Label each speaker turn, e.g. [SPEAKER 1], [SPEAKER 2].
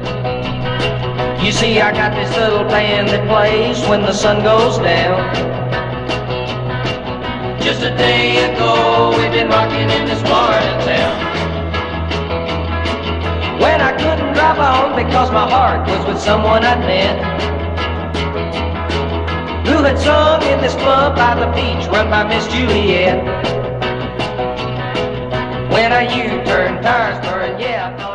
[SPEAKER 1] You see, I got this little band that plays when the sun goes down. Just a day ago, we've been rocking in this part of town. When I couldn't drive on because my heart was with someone I'd met, who had sung in this club by the beach run by Miss Juliet. When I U-turned, tires burned, yeah, I thought